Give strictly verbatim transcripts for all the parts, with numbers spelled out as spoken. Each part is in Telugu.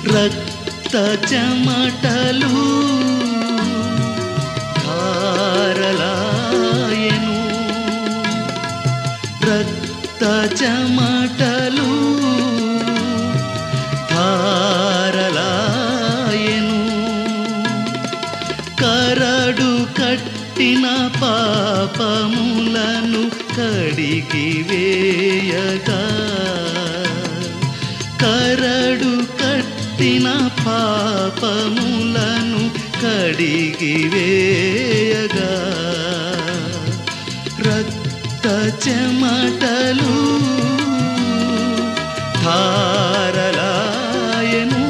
రక్త చెమటలు ధారలాయెను రక్త చెమటలు ధారలాయెను కరడు కట్టిన పాపములను కడిగి వేయగా కరడు కట్టిన పాపములను కడిగి వేయగా రక్త చెమటలు ధారలాయెను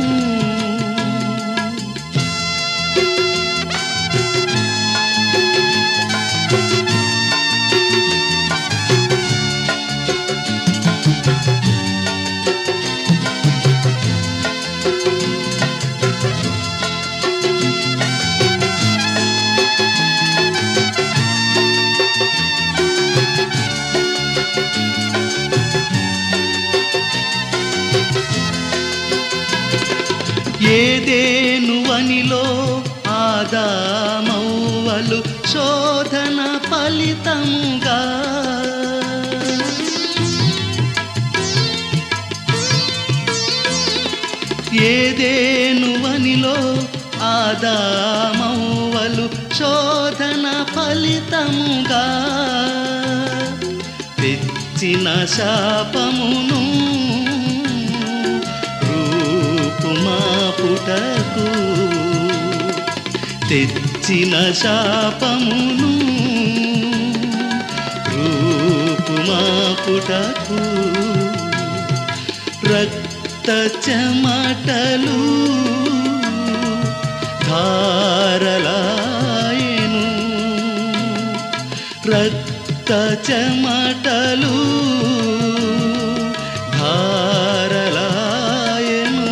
ఏదేను వనిలో ఆదామవ్వలు శోధన ఫలితముగా ఏదేను వనిలో ఆదామవ్వలు శోధన ఫలితముగా తెచ్చిన శాపమును మాపుటకు తెచ్చిన శాపమును రూపుమాపుటకు రక్త చెమటలు ధారలాయెను రక్త చెమటలు ధారలాయెను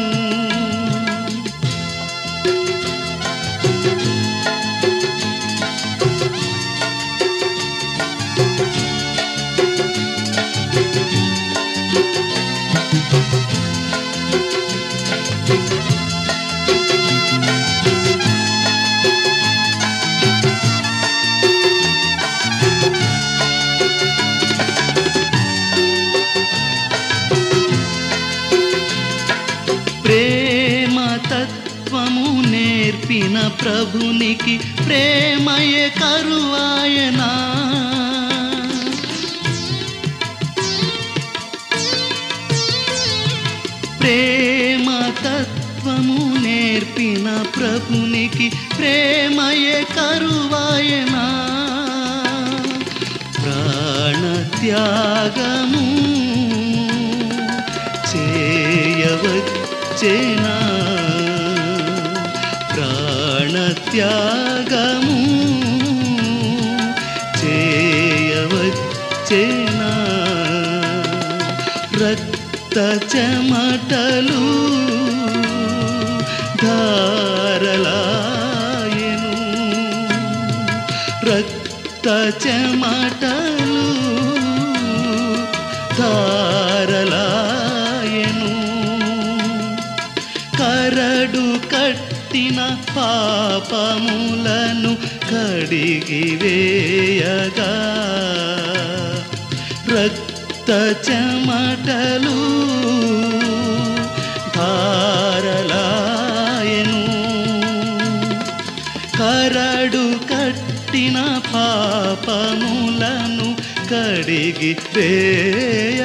ప్రేమ తత్వము నేర్పిన ప్రభునికి ప్రేమయే కరువాయనా ప్రేమ తత్వము నేర్పిన ప్రభునికి ప్రేమయే కరువాయనా ప్రాణత్యాగము చేయవచ్చేనా ప్రాణత్యాగము చేయవచ్చేనా రక్త చెమటలు ధారలాయెను రక్త చెమటలు ధారలాయెను కరడు కట్టిన పాపములను కడిగి వేయగా రక్త చెమటలు ధారలాయెను కరడు కట్టిన పాపములను కడిగి వేయగా